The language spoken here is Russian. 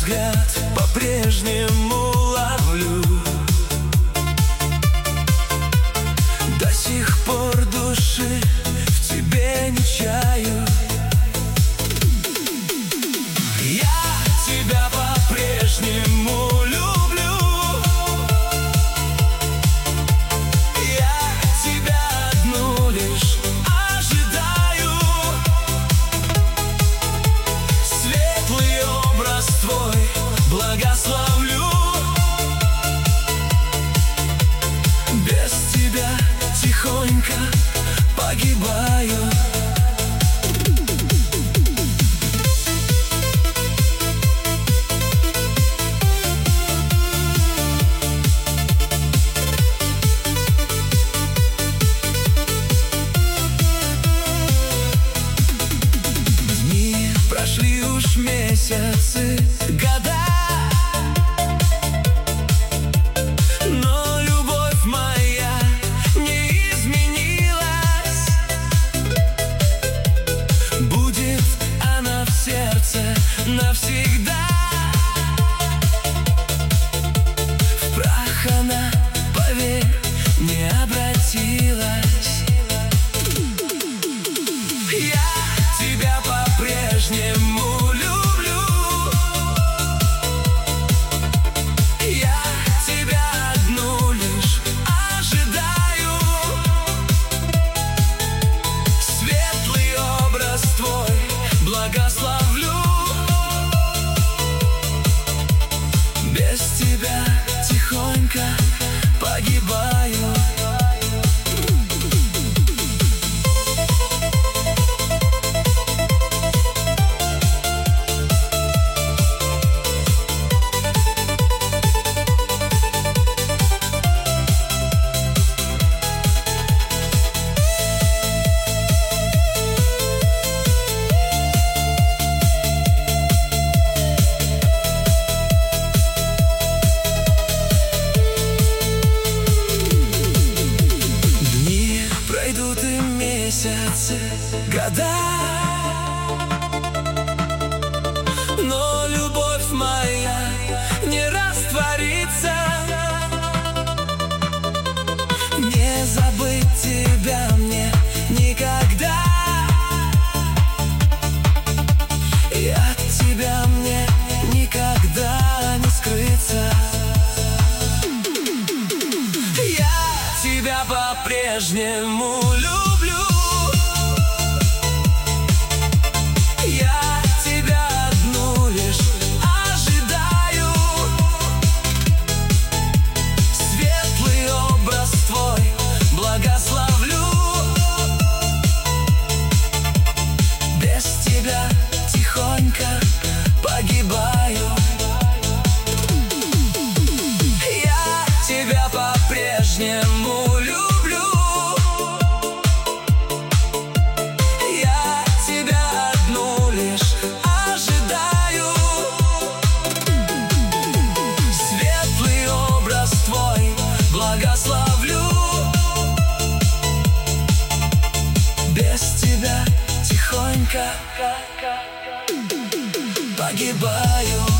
взгляд по-прежнему ловлю. До сих пор души в тебе не чаю. Я тебя по-прежнему люблю. Я тебя одну лишь ожидаю. Светлый образ твой благословлю. Без тебя тихонько погибаю. Дни прошли уж месяцы, года, но любовь моя не изменилась. Будет она в сердце навсегда. В прах она, поверь, не обратилась. Я тебя по-прежнему люблю. Я тебя одну лишь ожидаю. Светлый образ твой благословлю. Без тебя тихонько погибаю. Пройдут и месяцы, года, но любовь моя не растворится. Не забыть тебя мне никогда. И от тебя мне никогда не скрыться. Я тебя по-прежнему люблю. Я тебя одну лишь ожидаю. Светлый образ твой благословлю. Без тебя тихонько погибаю. Я тебя по-прежнему люблю. Я тебя одну лишь ожидаю. Светлый образ твой благословлю. Без тебя тихонько погибаю.